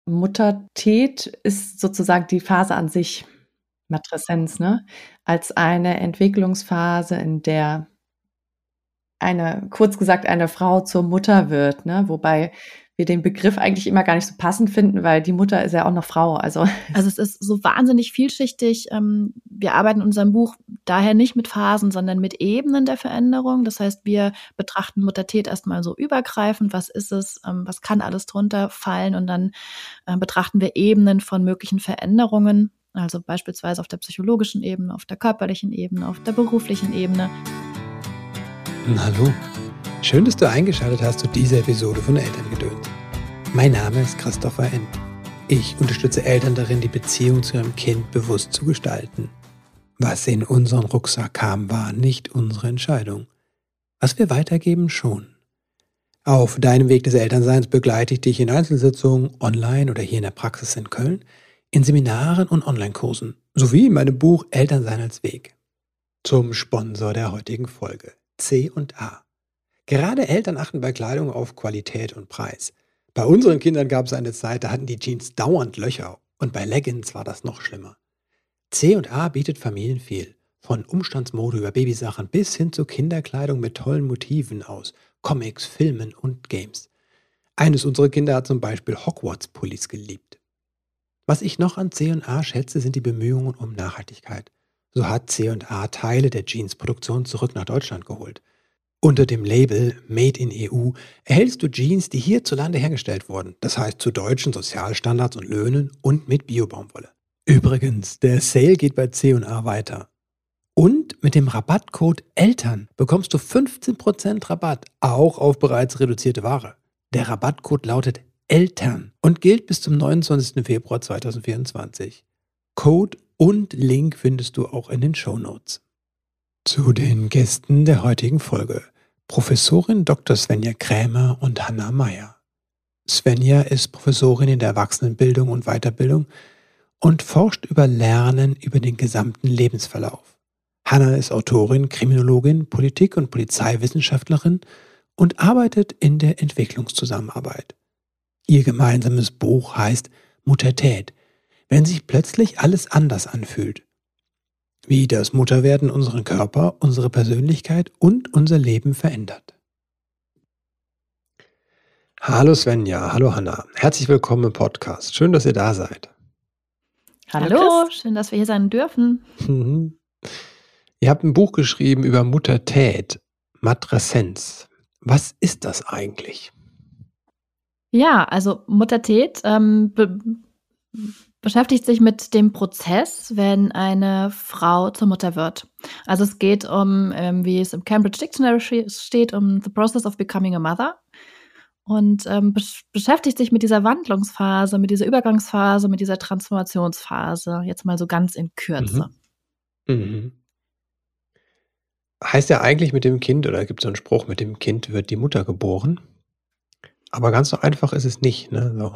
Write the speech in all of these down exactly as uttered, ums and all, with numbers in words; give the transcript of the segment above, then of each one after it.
Muttertät ist sozusagen die Phase an sich, Matreszenz, ne, als eine Entwicklungsphase, in der eine kurz gesagt, eine Frau zur Mutter wird, ne? Wobei wir den Begriff eigentlich immer gar nicht so passend finden, weil die Mutter ist ja auch noch Frau. Also Also es ist so wahnsinnig vielschichtig. Ähm, wir arbeiten in unserem Buch daher nicht mit Phasen, sondern mit Ebenen der Veränderung. Das heißt, wir betrachten Muttertät erstmal so übergreifend. Was ist es? Ähm, was kann alles drunter fallen? Und dann äh, betrachten wir Ebenen von möglichen Veränderungen. Also beispielsweise auf der psychologischen Ebene, auf der körperlichen Ebene, auf der beruflichen Ebene. Hallo, schön, dass du eingeschaltet hast zu dieser Episode von Elterngedöns. Mein Name ist Christopher End. Ich unterstütze Eltern darin, die Beziehung zu ihrem Kind bewusst zu gestalten. Was in unseren Rucksack kam, war nicht unsere Entscheidung. Was wir weitergeben, schon. Auf deinem Weg des Elternseins begleite ich dich in Einzelsitzungen, online oder hier in der Praxis in Köln, in Seminaren und Online-Kursen, sowie in meinem Buch Elternsein als Weg. Zum Sponsor der heutigen Folge. C und A. Gerade Eltern achten bei Kleidung auf Qualität und Preis. Bei unseren Kindern gab es eine Zeit, da hatten die Jeans dauernd Löcher und bei Leggings war das noch schlimmer. C und A bietet Familien viel. Von Umstandsmode über Babysachen bis hin zu Kinderkleidung mit tollen Motiven aus Comics, Filmen und Games. Eines unserer Kinder hat zum Beispiel Hogwarts-Pullis geliebt. Was ich noch an C und A schätze, sind die Bemühungen um Nachhaltigkeit. So hat C und A Teile der Jeansproduktion zurück nach Deutschland geholt. Unter dem Label Made in E U erhältst du Jeans, die hierzulande hergestellt wurden, das heißt zu deutschen Sozialstandards und Löhnen und mit Bio-Baumwolle. Übrigens, der Sale geht bei C und A weiter. Und mit dem Rabattcode ELTERN bekommst du fünfzehn Prozent Rabatt, auch auf bereits reduzierte Ware. Der Rabattcode lautet ELTERN und gilt bis zum neunundzwanzigsten Februar zweitausendvierundzwanzig. Code und Link findest du auch in den Shownotes. Zu den Gästen der heutigen Folge. Professorin Doktor Svenja Krämer und Hanna Meyer. Svenja ist Professorin in der Erwachsenenbildung und Weiterbildung und forscht über Lernen über den gesamten Lebensverlauf. Hanna ist Autorin, Kriminologin, Politik- und Polizeiwissenschaftlerin und arbeitet in der Entwicklungszusammenarbeit. Ihr gemeinsames Buch heißt Muttertät, wenn sich plötzlich alles anders anfühlt. Wie das Mutterwerden unseren Körper, unsere Persönlichkeit und unser Leben verändert. Hallo Svenja, hallo Hanna. Herzlich willkommen im Podcast. Schön, dass ihr da seid. hallo, Hallo, Chris. schön, dass wir hier sein dürfen. Mhm. Ihr habt ein Buch geschrieben über Muttertät, Matreszenz. Was ist das eigentlich? Ja, also Muttertät ähm, be beschäftigt sich mit dem Prozess, wenn eine Frau zur Mutter wird. Also es geht um, ähm, wie es im Cambridge Dictionary sche- steht, um the process of becoming a mother. Und ähm, besch beschäftigt sich mit dieser Wandlungsphase, mit dieser Übergangsphase, mit dieser Transformationsphase. Jetzt mal so ganz in Kürze. Mhm. Mhm. Heißt ja eigentlich mit dem Kind, oder gibt es so einen Spruch, mit dem Kind wird die Mutter geboren. Aber ganz so einfach ist es nicht, ne? So.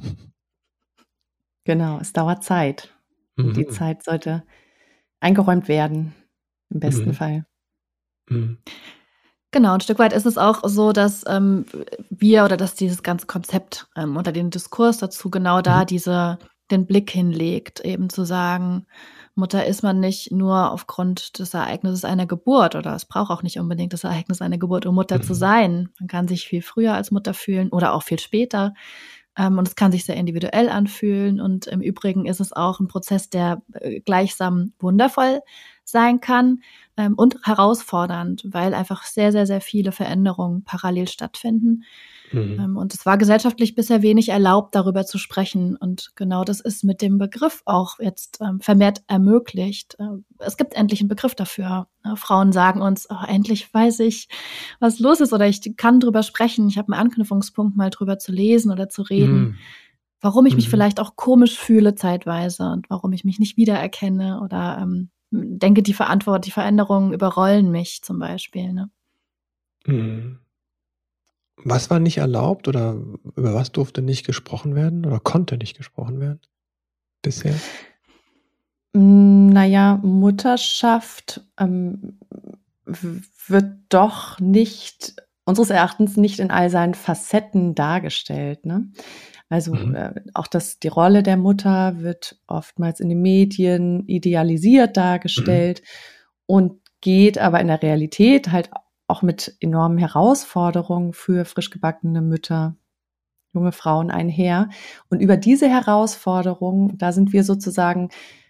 Genau, es dauert Zeit. Und die Mhm. Zeit sollte eingeräumt werden, im besten Mhm. Fall. Mhm. Genau, ein Stück weit ist es auch so, dass ähm, wir oder dass dieses ganze Konzept ähm, unter den Diskurs dazu genau da Mhm. diese, den Blick hinlegt, eben zu sagen, Mutter ist man nicht nur aufgrund des Ereignisses einer Geburt oder es braucht auch nicht unbedingt das Ereignis einer Geburt, um Mutter zu Mhm. sein. Man kann sich viel früher als Mutter fühlen oder auch viel später. Ähm, und es kann sich sehr individuell anfühlen. Und im Übrigen ist es auch ein Prozess, der äh, gleichsam wundervoll sein kann ähm, und herausfordernd, weil einfach sehr, sehr, sehr viele Veränderungen parallel stattfinden. Mhm. Ähm, und es war gesellschaftlich bisher wenig erlaubt, darüber zu sprechen. Und genau das ist mit dem Begriff auch jetzt ähm, vermehrt ermöglicht. Äh, es gibt endlich einen Begriff dafür. Äh, Frauen sagen uns, oh, endlich weiß ich, was los ist oder ich kann drüber sprechen. Ich habe einen Anknüpfungspunkt, mal drüber zu lesen oder zu reden. Mhm. Warum ich mich Mhm. vielleicht auch komisch fühle zeitweise und warum ich mich nicht wiedererkenne oder ähm, denke, die Verantwortung, die Veränderungen überrollen mich zum Beispiel. Ne? Mhm. Was war nicht erlaubt oder über was durfte nicht gesprochen werden oder konnte nicht gesprochen werden bisher? Hm, na ja, Mutterschaft, ähm, w wird doch nicht unseres Erachtens nicht in all seinen Facetten dargestellt, ne? Also Mhm. äh, auch das, die Rolle der Mutter wird oftmals in den Medien idealisiert dargestellt und geht aber in der Realität halt auch mit enormen Herausforderungen für frisch gebackene Mütter, junge Frauen einher. Und über diese Herausforderungen, da sind wir sozusagen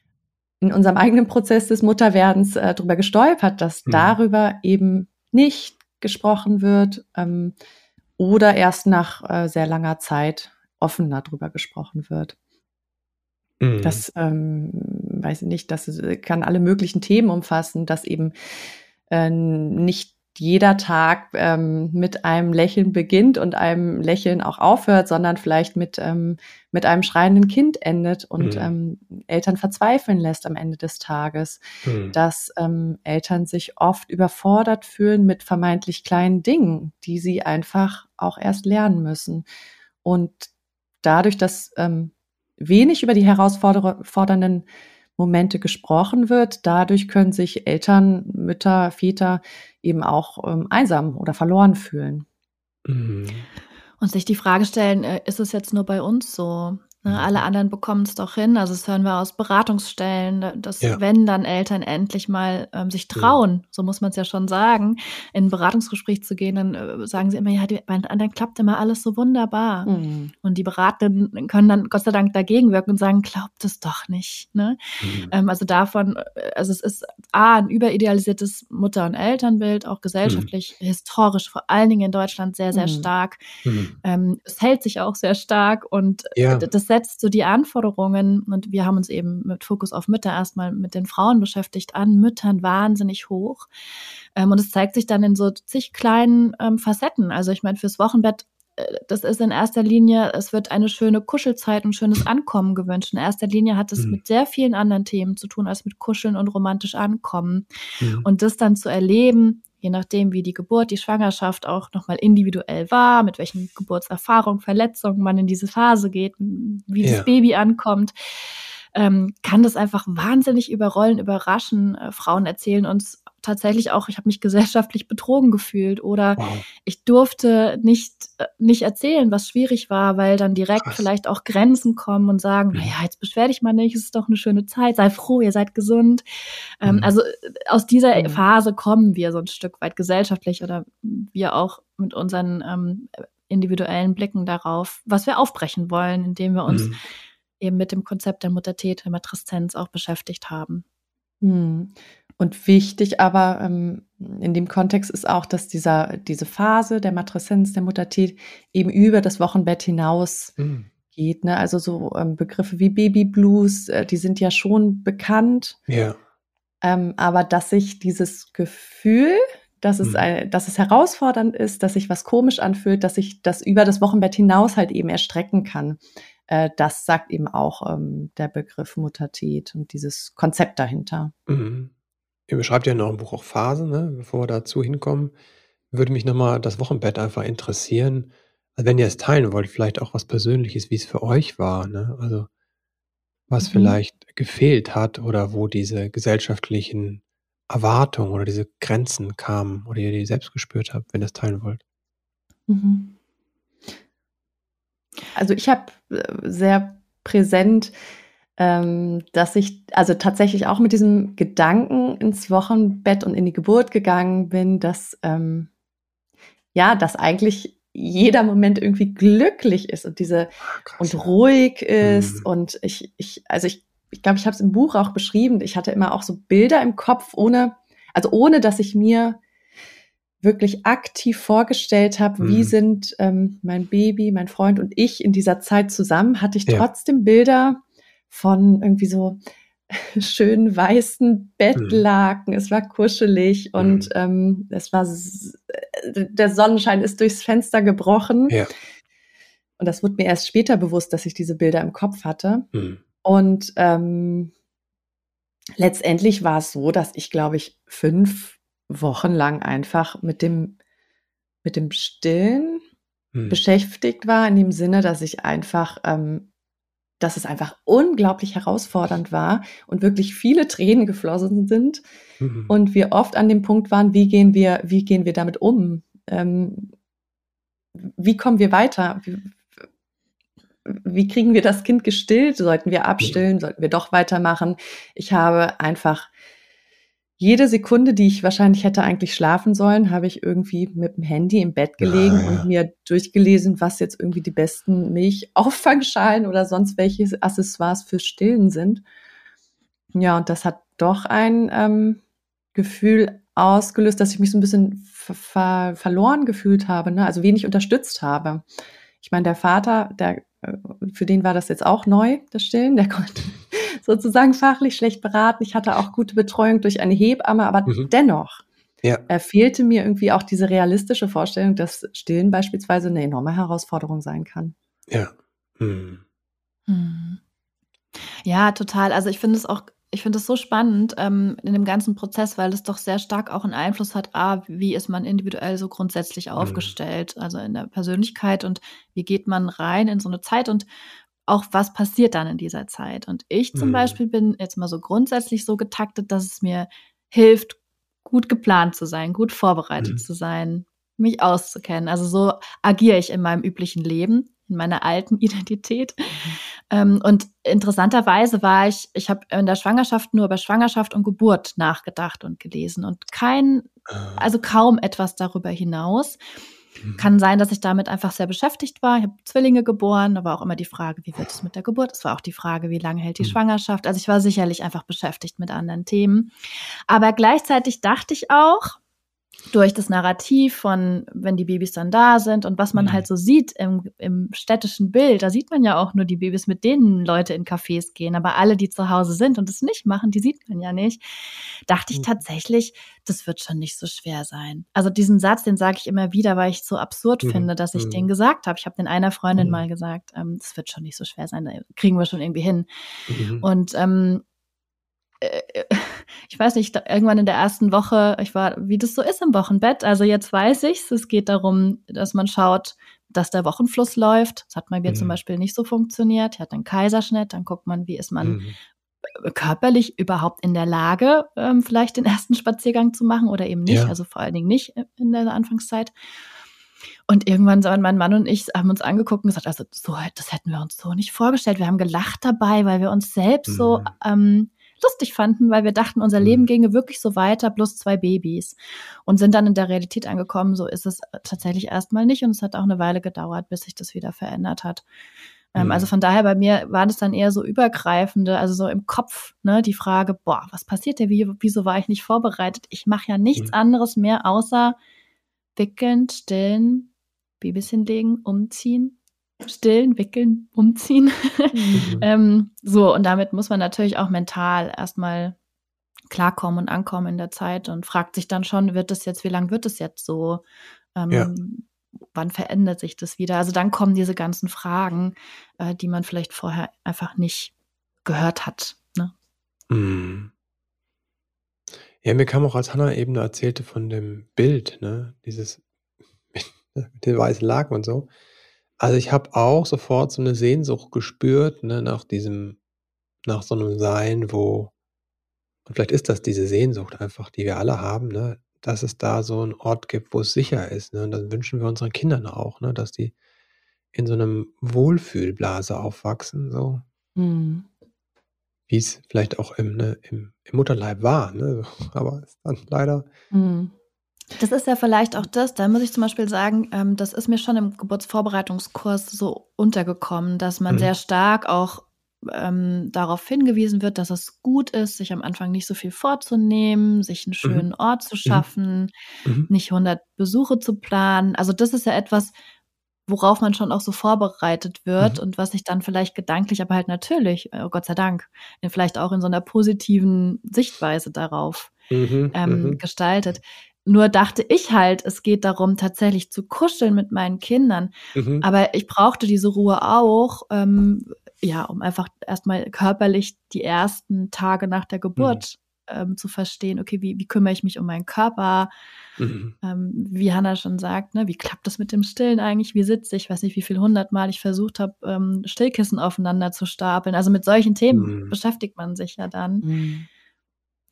in unserem eigenen Prozess des Mutterwerdens äh, drüber gestolpert, dass Mhm. darüber eben nicht gesprochen wird ähm, oder erst nach äh, sehr langer Zeit offener drüber gesprochen wird. Mhm. Das, ähm, weiß ich nicht, das äh, kann alle möglichen Themen umfassen, dass eben äh, nicht jeder Tag ähm, mit einem Lächeln beginnt und einem Lächeln auch aufhört, sondern vielleicht mit, ähm, mit einem schreienden Kind endet und Mhm. ähm, Eltern verzweifeln lässt am Ende des Tages. Mhm. Dass ähm, Eltern sich oft überfordert fühlen mit vermeintlich kleinen Dingen, die sie einfach auch erst lernen müssen. Und dadurch, dass ähm, wenig über die herausfordernden Momente gesprochen wird, dadurch können sich Eltern, Mütter, Väter eben auch ähm, einsam oder verloren fühlen. Mhm. Und sich die Frage stellen, äh, ist es jetzt nur bei uns so? Ne, Mhm. alle anderen bekommen es doch hin. Also das hören wir aus Beratungsstellen, da- dass Ja. wenn dann Eltern endlich mal ähm, sich trauen, so muss man es ja schon sagen, in ein Beratungsgespräch zu gehen, dann äh, sagen sie immer, ja, die, bei den anderen klappt immer alles so wunderbar. Mhm. Und die Beratenden können dann Gott sei Dank dagegen wirken und sagen, glaubt es doch nicht. Ne? Mhm. Ähm, also davon, äh, also es ist A, ein überidealisiertes Mutter- und Elternbild, auch gesellschaftlich, historisch, vor allen Dingen in Deutschland sehr, sehr Mhm. stark. Mhm. Ähm, es hält sich auch sehr stark und Ja. d- das setzt so die Anforderungen, und wir haben uns eben mit Fokus auf Mütter erstmal mit den Frauen beschäftigt, an Müttern wahnsinnig hoch. Ähm, und es zeigt sich dann in so zig kleinen ähm, Facetten. Also ich meine, fürs Wochenbett, äh, das ist in erster Linie, es wird eine schöne Kuschelzeit und schönes Ankommen gewünscht. In erster Linie hat es Mhm. mit sehr vielen anderen Themen zu tun, als mit Kuscheln und romantisch ankommen. Mhm. Und das dann zu erleben, je nachdem, wie die Geburt, die Schwangerschaft auch nochmal individuell war, mit welchen Geburtserfahrungen, Verletzungen man in diese Phase geht, wie Ja. das Baby ankommt, ähm, kann das einfach wahnsinnig überrollen, überraschen. Äh, Frauen erzählen uns tatsächlich auch, ich habe mich gesellschaftlich betrogen gefühlt oder Wow. ich durfte nicht, äh, nicht erzählen, was schwierig war, weil dann direkt Krass. vielleicht auch Grenzen kommen und sagen, Mhm. naja, jetzt beschwer dich mal nicht, es ist doch eine schöne Zeit, sei froh, ihr seid gesund. Ähm, Mhm. Also äh, aus dieser Mhm. Phase kommen wir so ein Stück weit gesellschaftlich oder wir auch mit unseren ähm, individuellen Blicken darauf, was wir aufbrechen wollen, indem wir uns Mhm. eben mit dem Konzept der Mutter-Täter, Matreszenz auch beschäftigt haben. Mhm. Und wichtig aber ähm, in dem Kontext ist auch, dass dieser, diese Phase der Matreszenz, der Muttertät eben über das Wochenbett hinaus Mhm. geht. Ne? Also so ähm, Begriffe wie Babyblues, äh, die sind ja schon bekannt. Ja. Ähm, aber dass sich dieses Gefühl, dass es, Mhm. ein, dass es herausfordernd ist, dass sich was komisch anfühlt, dass sich das über das Wochenbett hinaus halt eben erstrecken kann, äh, das sagt eben auch ähm, der Begriff Muttertät und dieses Konzept dahinter. Mhm. Ihr beschreibt ja in eurem Buch auch Phasen, ne? Bevor wir dazu hinkommen, würde mich nochmal das Wochenbett einfach interessieren. Also wenn ihr es teilen wollt, vielleicht auch was Persönliches, wie es für euch war, ne? Also was Mhm. vielleicht gefehlt hat oder wo diese gesellschaftlichen Erwartungen oder diese Grenzen kamen oder ihr die selbst gespürt habt, wenn ihr es teilen wollt. Mhm. Also ich habe äh, sehr präsent, ähm, dass ich also tatsächlich auch mit diesem Gedanken ins Wochenbett und in die Geburt gegangen bin, dass ähm, ja, dass eigentlich jeder Moment irgendwie glücklich ist und diese Ah, krass, und ja. ruhig ist Mhm. und ich ich also ich ich glaube, ich habe es im Buch auch beschrieben. Ich hatte immer auch so Bilder im Kopf, ohne also ohne dass ich mir wirklich aktiv vorgestellt habe, wie Mhm. sind ähm, mein Baby, mein Freund und ich in dieser Zeit zusammen, hatte ich Ja. trotzdem Bilder von irgendwie so schönen weißen Mhm. Bettlaken. Es war kuschelig und Mhm. ähm, es war s- äh, der Sonnenschein ist durchs Fenster gebrochen. Ja. Und das wurde mir erst später bewusst, dass ich diese Bilder im Kopf hatte. Mhm. Und ähm, letztendlich war es so, dass ich, glaube ich, fünf Wochen lang einfach mit dem, mit dem Stillen Mhm. beschäftigt war, in dem Sinne, dass ich einfach, ähm, dass es einfach unglaublich herausfordernd war und wirklich viele Tränen geflossen sind Mhm. und wir oft an dem Punkt waren, wie gehen wir, wie gehen wir damit um? Ähm, wie kommen wir weiter? Wie, wie kriegen wir das Kind gestillt? Sollten wir abstillen? Sollten wir doch weitermachen? Ich habe einfach jede Sekunde, die ich wahrscheinlich hätte eigentlich schlafen sollen, habe ich irgendwie mit dem Handy im Bett gelegen Ah, ja. und mir durchgelesen, was jetzt irgendwie die besten Milchauffangschalen oder sonst welche Accessoires für Stillen sind. Ja, und das hat doch ein ähm, Gefühl ausgelöst, dass ich mich so ein bisschen ver ver verloren gefühlt habe, ne? Also wenig unterstützt habe. Ich meine, der Vater, der, äh, für den war das jetzt auch neu, das Stillen. Der konnte sozusagen fachlich schlecht beraten. Ich hatte auch gute Betreuung durch eine Hebamme, aber Mhm. dennoch Ja. äh, fehlte mir irgendwie auch diese realistische Vorstellung, dass Stillen beispielsweise eine enorme Herausforderung sein kann. Ja. Mhm. Mhm. Ja, total. Also ich finde es auch, ich finde es so spannend ähm, in dem ganzen Prozess, weil es doch sehr stark auch einen Einfluss hat, ah, wie ist man individuell so grundsätzlich Mhm. aufgestellt, also in der Persönlichkeit und wie geht man rein in so eine Zeit und auch was passiert dann in dieser Zeit. Und ich zum Mhm. Beispiel bin jetzt mal so grundsätzlich so getaktet, dass es mir hilft, gut geplant zu sein, gut vorbereitet Mhm. zu sein, mich auszukennen. Also so agiere ich in meinem üblichen Leben, in meiner alten Identität. Ähm, und interessanterweise war ich, ich habe in der Schwangerschaft nur über Schwangerschaft und Geburt nachgedacht und gelesen und kein, Ah. also kaum etwas darüber hinaus. Mhm. Kann sein, dass ich damit einfach sehr beschäftigt war. Ich habe Zwillinge geboren, da war auch immer die Frage, wie wird es mit der Geburt? Es war auch die Frage, wie lange hält die Mhm. Schwangerschaft? Also ich war sicherlich einfach beschäftigt mit anderen Themen. Aber gleichzeitig dachte ich auch, durch das Narrativ von, wenn die Babys dann da sind und was man Mhm. halt so sieht im, im städtischen Bild, da sieht man ja auch nur die Babys, mit denen Leute in Cafés gehen, aber alle, die zu Hause sind und es nicht machen, die sieht man ja nicht, dachte ich Mhm. tatsächlich, das wird schon nicht so schwer sein. Also diesen Satz, den sage ich immer wieder, weil ich es so absurd Mhm. finde, dass ich Mhm. den gesagt habe. Ich habe den einer Freundin Mhm. mal gesagt, ähm, das wird schon nicht so schwer sein, da kriegen wir schon irgendwie hin. Mhm. Und ähm, äh, ich weiß nicht, da- irgendwann in der ersten Woche, ich war, wie das so ist im Wochenbett, also jetzt weiß ich's, es geht darum, dass man schaut, dass der Wochenfluss läuft. Das hat bei mir zum Mhm. Beispiel nicht so funktioniert. Ich hatte einen Kaiserschnitt, dann guckt man, wie ist man Mhm. körperlich überhaupt in der Lage, ähm, vielleicht den ersten Spaziergang zu machen oder eben nicht, Ja. also vor allen Dingen nicht in der Anfangszeit. Und irgendwann sind mein Mann und ich haben uns angeguckt und gesagt, also so, das hätten wir uns so nicht vorgestellt. Wir haben gelacht dabei, weil wir uns selbst so Mhm. ähm, lustig fanden, weil wir dachten, unser Leben Mhm. ginge wirklich so weiter, plus zwei Babys. Und sind dann in der Realität angekommen, so ist es tatsächlich erstmal nicht. Und es hat auch eine Weile gedauert, bis sich das wieder verändert hat. Ähm, also Mhm. von daher, bei mir war das dann eher so übergreifende, also so im Kopf, ne, die Frage, boah, was passiert hier? Wie, wieso war ich nicht vorbereitet? Ich mache ja nichts Mhm. anderes mehr, außer wickeln, stillen, Babys hinlegen, umziehen, stillen, wickeln, umziehen. Mhm. ähm, so, und damit muss man natürlich auch mental erstmal klarkommen und ankommen in der Zeit und fragt sich dann schon, wird das jetzt, wie lange wird es jetzt so? Ähm, Ja. Wann verändert sich das wieder? Also dann kommen diese ganzen Fragen, äh, die man vielleicht vorher einfach nicht gehört hat. Ne? Mhm. Ja, mir kam auch, als Hannah eben erzählte von dem Bild, ne, dieses mit den weißen Laken und so. Also, ich habe auch sofort so 'ne Sehnsucht gespürt, ne, nach diesem nach so 'nem Sein, wo und vielleicht ist das diese Sehnsucht einfach, die wir alle haben, ne, dass es da so 'n Ort gibt, wo es sicher ist, ne? Und dann wünschen wir unseren Kindern auch, ne, dass die in so 'nem Wohlfühlblase aufwachsen, so Mhm. wie's vielleicht auch im ne, im im Mutterleib war, ne? Aber ist dann leider Mhm. Das ist ja vielleicht auch das, da muss ich zum Beispiel sagen, ähm, das ist mir schon im Geburtsvorbereitungskurs so untergekommen, dass man mhm, sehr stark auch ähm, darauf hingewiesen wird, dass es gut ist, sich am Anfang nicht so viel vorzunehmen, sich einen mhm, schönen Ort zu mhm, schaffen, mhm, nicht hundert Besuche zu planen. Also das ist ja etwas, worauf man schon auch so vorbereitet wird mhm, und was sich dann vielleicht gedanklich, aber halt natürlich, äh, Gott sei Dank, äh, vielleicht auch in so einer positiven Sichtweise darauf mhm, ähm, mhm, gestaltet. Nur dachte ich halt, es geht darum, tatsächlich zu kuscheln mit meinen Kindern. mhm, Aber ich brauchte diese Ruhe auch, ähm, ja, um einfach erstmal körperlich die ersten Tage nach der mhm, Geburt ähm, zu verstehen, okay, wie, wie kümmere ich mich um meinen Körper? mhm, Ähm, wie Hannah schon sagt, ne, wie klappt das mit dem Stillen eigentlich? Wie sitze ich? Ich weiß nicht, wie viel hundertmal ich versucht habe, ähm, Stillkissen aufeinander zu stapeln. Also mit solchen Themen mhm, beschäftigt man sich ja dann. Mhm.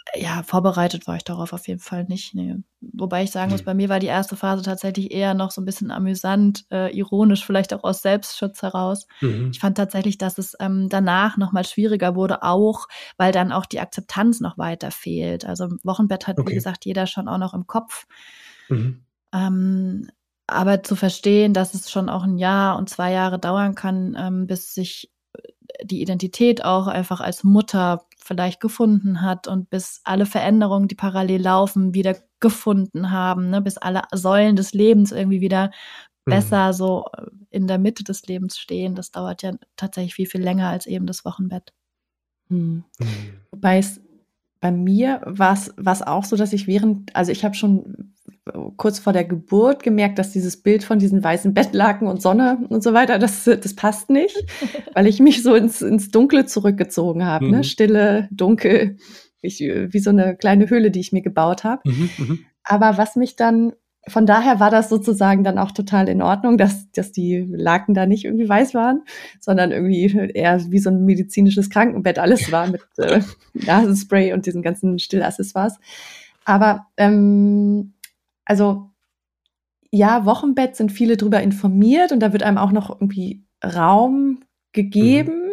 ja, vorbereitet war ich darauf auf jeden Fall nicht, ne. Wobei ich sagen muss, Mhm. bei mir war die erste Phase tatsächlich eher noch so 'n bisschen amüsant, äh, ironisch, vielleicht auch aus Selbstschutz heraus. Ich Mhm. fand tatsächlich, dass es, ähm, danach noch mal schwieriger wurde, auch weil dann auch die Akzeptanz noch weiter fehlt. Also, Wochenbett hat, wie Okay. gesagt, jeder schon auch noch im Kopf. Mhm. Ähm, aber zu verstehen, dass es schon auch 'n Jahr und zwei Jahre dauern kann, ähm, bis sich, äh, die Identität auch einfach als Mutter vielleicht gefunden hat und bis alle Veränderungen, die parallel laufen, wieder gefunden haben, ne, bis alle Säulen des Lebens irgendwie wieder Mhm. besser so, äh, in der Mitte des Lebens stehen. Das dauert ja tatsächlich viel, viel länger als eben das Wochenbett. Mhm. Mhm. Wobei es bei mir war's war's auch so, dass ich während also, ich habe schon kurz vor der Geburt gemerkt, dass dieses Bild von diesen weißen Bettlaken und Sonne und so weiter, das das passt nicht, weil ich mich so ins ins Dunkle zurückgezogen habe, ne? Mhm. Stille, dunkel, ich wie so 'ne kleine Höhle, die ich mir gebaut habe. Mhm, mhm. Aber was mich dann von daher war das sozusagen dann auch total in Ordnung, dass dass die Laken da nicht irgendwie weiß waren, sondern irgendwie eher wie so 'n medizinisches Krankenbett alles war mit, äh, Nasenspray und diesen ganzen Stillaccessoires. Aber, ähm, also ja, Wochenbett sind viele drüber informiert und da wird einem auch noch irgendwie Raum Mhm. gegeben,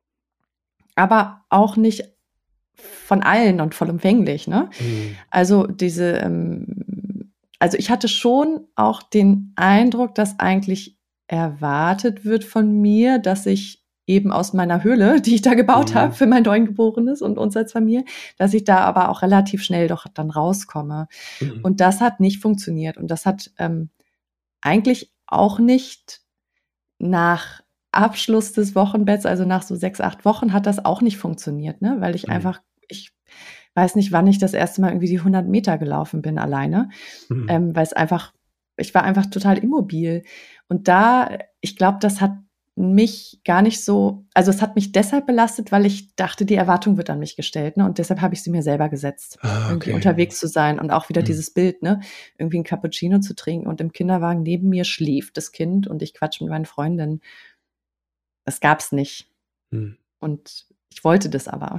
aber auch nicht von allen und vollumfänglich, ne? Mhm. Also, diese, ähm also, ich hatte schon auch den Eindruck, dass eigentlich erwartet wird von mir, dass ich eben aus meiner Höhle, die ich da gebaut habe Mhm. für mein Neugeborenes und uns als Familie, dass ich da aber auch relativ schnell doch dann rauskomme. Mhm. Und das hat nicht funktioniert und das hat, ähm, eigentlich auch nicht nach Abschluss des Wochenbetts, also, nach so sechs, acht Wochen hat das auch nicht funktioniert, ne, weil ich Mhm. einfach ich weiß nicht, wann ich das erste Mal irgendwie die hundert Meter gelaufen bin alleine, Mhm. ähm, weil's einfach ich war einfach total immobil. Und da ich glaube, das hat mich gar nicht so also, es hat mich deshalb belastet, weil ich dachte, die Erwartung wird an mich gestellt, ne, und deshalb habe ich sie mir selber gesetzt, Ah, irgendwie okay. unterwegs zu sein und auch wieder Mhm. dieses Bild, ne, irgendwie 'n Cappuccino zu trinken und im Kinderwagen neben mir schläft das Kind und ich quatsche mit meinen Freundinnen. Das gab's nicht. Mhm. Und ich wollte das aber.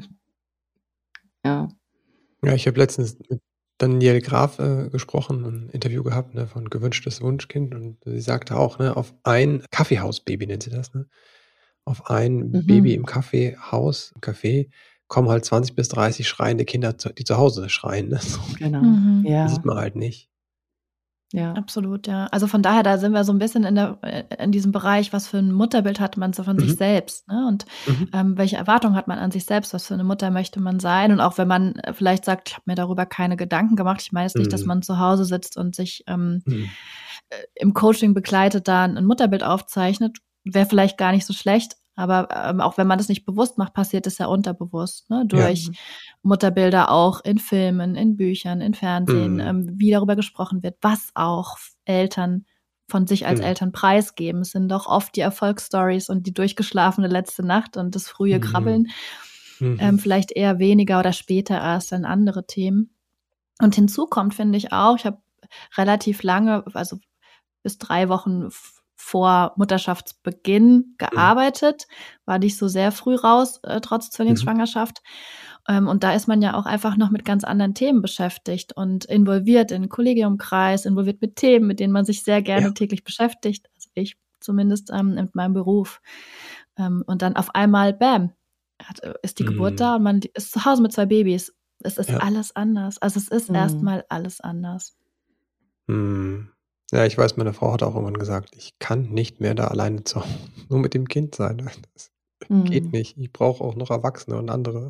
Ja. Ja, ich habe letztens mit Danielle Graf, äh, gesprochen, 'n Interview gehabt, ne, von „Gewünschtes Wunschkind“ und sie sagte auch, ne, auf ein Kaffeehaus-Baby nennt sie das, ne? Auf ein Baby Mhm. im Kaffeehaus Café kommen halt zwanzig bis dreißig schreiende Kinder, zu die zu Hause schreien, ne, so. Genau, Mhm. Die sieht ja. man halt nicht. Ja. Absolut, ja. Also, von daher, da sind wir so 'n bisschen in der äh, in diesem Bereich, was für 'n Mutterbild hat man so von sich Mhm. selbst, ne? Und, Mhm. ähm, welche Erwartungen hat man an sich selbst? Was für 'ne Mutter möchte man sein? Und auch wenn man, äh, vielleicht sagt: „Ich habe mir darüber keine Gedanken gemacht.“ Ich meine jetzt nicht, dass Mhm. man zu Hause sitzt und sich, ähm, Mhm. äh, im Coaching begleitet da 'n Mutterbild aufzeichnet. Wäre vielleicht gar nicht so schlecht, aber, ähm, auch wenn man das nicht bewusst macht, passiert es ja unterbewusst, ne, Ja. durch Mhm. Mutterbilder auch in Filmen, in Büchern, in Fernsehen, Mhm. ähm, wie darüber gesprochen wird, was auch f Eltern von sich als Mhm. Eltern preisgeben. Es sind doch oft die Erfolgsstorys und die durchgeschlafene letzte Nacht und das frühe Mhm. Krabbeln, ähm, Mhm. vielleicht eher weniger oder später erst dann andere Themen. Und hinzu kommt, finde ich auch, ich habe relativ lange, also, bis drei Wochen v vor Mutterschaftsbeginn Mhm. gearbeitet, war nicht so sehr früh raus, äh, trotz Mhm. Zwillingsschwangerschaft. Ähm, und da ist man ja auch einfach noch mit ganz anderen Themen beschäftigt und involviert in Kollegiumkreis, involviert mit Themen, mit denen man sich sehr Ja. gerne täglich beschäftigt, also, ich zumindest, ähm, mit meinem Beruf. Ähm, und dann auf einmal, bäm, hat äh, ist die Geburt Mhm. da und man ist zu Hause mit zwei Babys. Es ist Ja. alles anders. Also, es ist erst Mhm. mal alles anders. Mhm. Ja, ich weiß, meine Frau hat auch irgendwann gesagt: „Ich kann nicht mehr da alleine zu nur mit dem Kind sein. Das geht Mhm. nicht. Ich brauche auch noch Erwachsene und andere.“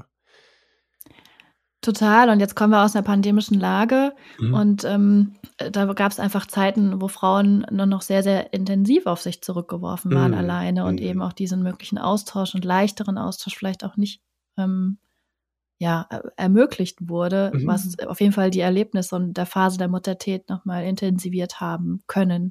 Total. Und jetzt kommen wir aus 'ner pandemischen Lage Mhm. und, ähm, äh, da gab's einfach Zeiten, wo Frauen nur noch sehr, sehr intensiv auf sich zurückgeworfen waren Mhm. alleine und eben Mhm. auch diesen möglichen Austausch und leichteren Austausch vielleicht auch nicht, ähm, ja, äh, ermöglicht wurde, Mhm. was Mhm. auf jeden Fall die Erlebnisse und der Phase der Muttertät noch mal intensiviert haben können.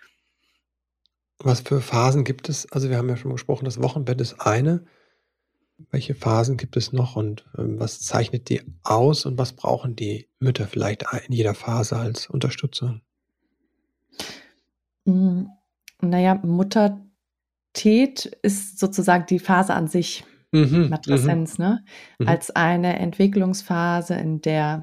Was für Phasen gibt es? Also, wir haben ja schon mal gesprochen, das Wochenbett ist eine. Welche Phasen gibt es noch und, ähm, was zeichnet die aus und was brauchen die Mütter vielleicht a in jeder Phase als Unterstützung? Hm, na ja, Muttertät ist sozusagen die Phase an sich. Mhm, mhm, Matreszenz, ne, mhm. als eine Entwicklungsphase, in der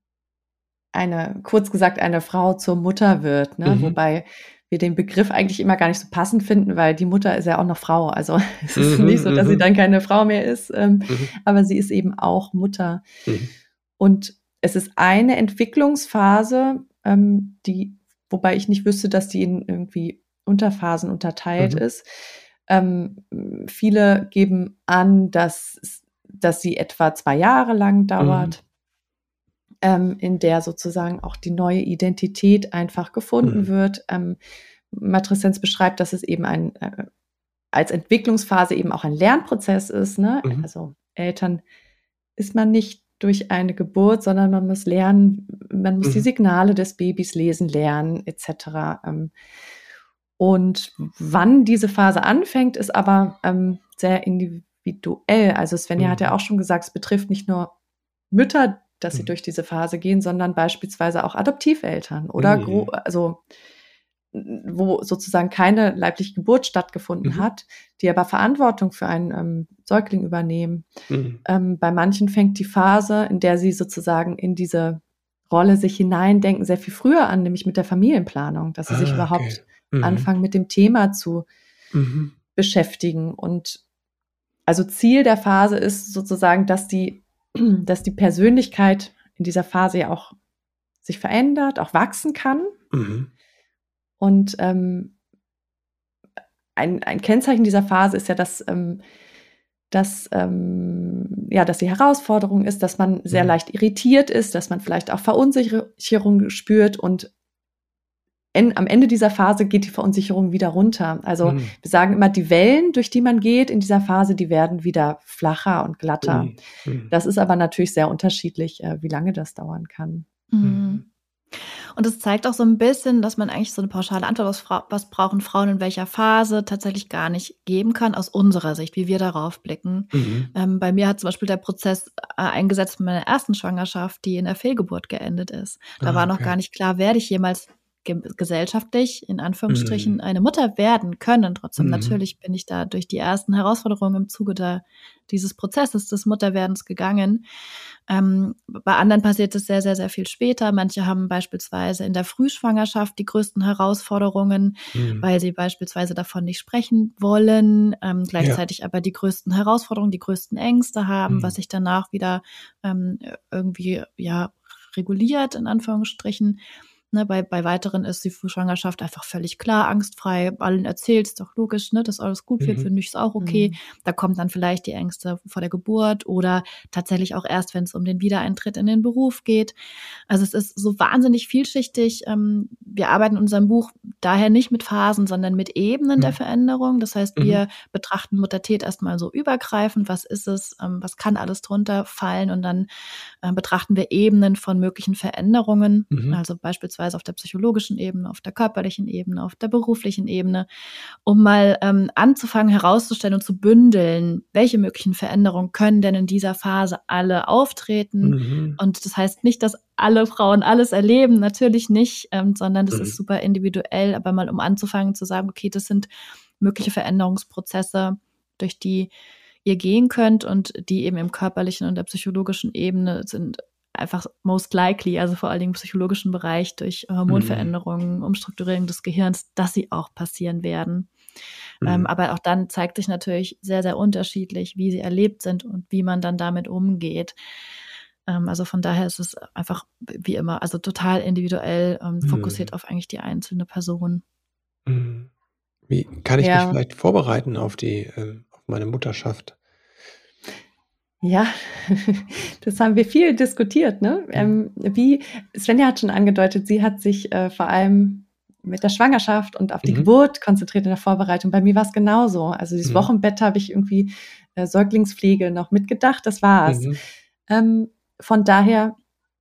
eine kurz gesagt, eine Frau zur Mutter wird, ne? Mhm. Wobei wir den Begriff eigentlich immer gar nicht so passend finden, weil die Mutter ist ja auch noch Frau. Also, es ist Mhm, nicht so, dass sie mhm. dann keine Frau mehr ist, ähm, Mhm. aber sie ist eben auch Mutter. Mhm. Und es ist eine Entwicklungsphase, ähm, die wobei ich nicht wüsste, dass die in irgendwie Unterphasen unterteilt Mhm. ist. Ähm, viele geben an, dass s dass sie etwa zwei Jahre lang Mhm. dauert, ähm, in der sozusagen auch die neue Identität einfach gefunden Mhm. wird. Ähm, Matreszenz beschreibt, dass es eben ein äh, als Entwicklungsphase eben auch ein Lernprozess ist, ne? Mhm. Also, Eltern ist man nicht durch eine Geburt, sondern man muss lernen man muss die Mhm. Signale des Babys lesen lernen et cetera. Ähm, und wann diese Phase anfängt, ist aber, ähm, sehr individuell. Also, Svenja hat ja Mhm. auch schon gesagt, es betrifft nicht nur Mütter, dass sie Mhm. durch diese Phase gehen, sondern beispielsweise auch Adoptiveltern oder Gro Mhm. also, n wo sozusagen keine leibliche Geburt stattgefunden Mhm. hat, die aber Verantwortung für einen, ähm, Säugling übernehmen. Mhm. Ähm, bei manchen fängt die Phase, in der sie sozusagen in diese Rolle sich hineindenken, sehr viel früher an, nämlich mit der Familienplanung, dass sie sich Ah, okay. überhaupt Mhm. anfangen, mit dem Thema zu Mhm. beschäftigen. Und also Ziel der Phase ist sozusagen, dass die dass die Persönlichkeit in dieser Phase ja auch sich verändert, auch wachsen kann. Mhm. Und, ähm, ein ein Kennzeichen dieser Phase ist ja, dass, ähm dass, ähm ja, dass die Herausforderung ist, dass man sehr Mhm. leicht irritiert ist, dass man vielleicht auch Verunsicherung spürt und en am Ende dieser Phase geht die Verunsicherung wieder runter. Also, Mhm. wir sagen immer, die Wellen, durch die man geht in dieser Phase, die werden wieder flacher und glatter. Mhm. Mhm. Das ist aber natürlich sehr unterschiedlich, äh, wie lange das dauern kann. Mhm. Mhm. Und es zeigt auch so 'n bisschen, dass man eigentlich so 'ne pauschale Antwort, was Frau was brauchen Frauen in welcher Phase, tatsächlich gar nicht geben kann aus unserer Sicht, wie wir darauf blicken. Mhm. Ähm, bei mir hat zum Beispiel der Prozess, äh, eingesetzt mit meiner ersten Schwangerschaft, die in der Fehlgeburt geendet ist. Da Ah, war noch okay. gar nicht klar, werde ich jemals ge gesellschaftlich in Anführungsstrichen Mhm. eine Mutter werden können. Trotzdem Mhm. natürlich bin ich da durch die ersten Herausforderungen im Zuge der dieses Prozesses des Mutterwerdens gegangen. Ähm, bei anderen passiert es sehr, sehr, sehr viel später. Manche haben beispielsweise in der Frühschwangerschaft die größten Herausforderungen, Mhm. weil sie beispielsweise davon nicht sprechen wollen, ähm, Ja. gleichzeitig aber die größten Herausforderungen, die größten Ängste haben, was Mhm. sich danach wieder, ähm, irgendwie, ja, reguliert in Anführungsstrichen. Ne, bei bei weiteren ist die Frühschwangerschaft einfach völlig klar, angstfrei, allen erzählt, ist doch logisch, ne, dass alles gut wird, Mhm. finde ich, ist auch okay. Mhm. Da kommen dann vielleicht die Ängste vor der Geburt oder tatsächlich auch erst, wenn's um den Wiedereintritt in den Beruf geht. Also, es ist so wahnsinnig vielschichtig. Ähm, wir arbeiten in unserem Buch daher nicht mit Phasen, sondern mit Ebenen der Mhm. Veränderung. Das heißt, Mhm. wir betrachten Muttertät erst mal so übergreifend. Was ist es? Ähm, was kann alles drunter fallen? Und dann, äh, betrachten wir Ebenen von möglichen Veränderungen, Mhm. also beispielsweise auf der psychologischen Ebene, auf der körperlichen Ebene, auf der beruflichen Ebene, um mal, ähm, anzufangen herauszustellen und zu bündeln, welche möglichen Veränderungen können denn in dieser Phase alle auftreten. Mhm. Und das heißt nicht, dass alle Frauen alles erleben, natürlich nicht, ähm, sondern das ist Mhm. super individuell, aber mal um anzufangen zu sagen: „Okay, das sind mögliche Veränderungsprozesse, durch die ihr gehen könnt und die eben im körperlichen und der psychologischen Ebene sind einfach most likely, also vor allen Dingen im psychologischen Bereich durch Mhm. Hormonveränderungen, Umstrukturierung des Gehirns, dass sie auch passieren werden." Ähm, Mhm. aber auch dann zeigt sich natürlich sehr, sehr unterschiedlich, wie sie erlebt sind und wie man dann damit umgeht. Ähm, also von daher ist es einfach wie immer, also total individuell, ähm, fokussiert Mhm. auf eigentlich die einzelne Person. Mhm. Wie kann ich mich Ja. vielleicht vorbereiten auf die ähm, auf meine Mutterschaft? Ja, das haben wir viel diskutiert, ne? Mhm. Ähm, wie Svenja hat schon angedeutet, sie hat sich, äh, vor allem mit der Schwangerschaft und auf die Mhm. Geburt konzentriert in der Vorbereitung. Bei mir war's genauso. Also, dieses Mhm. Wochenbett habe ich irgendwie, äh, Säuglingspflege noch mitgedacht, das war's. Mhm. Ähm, von daher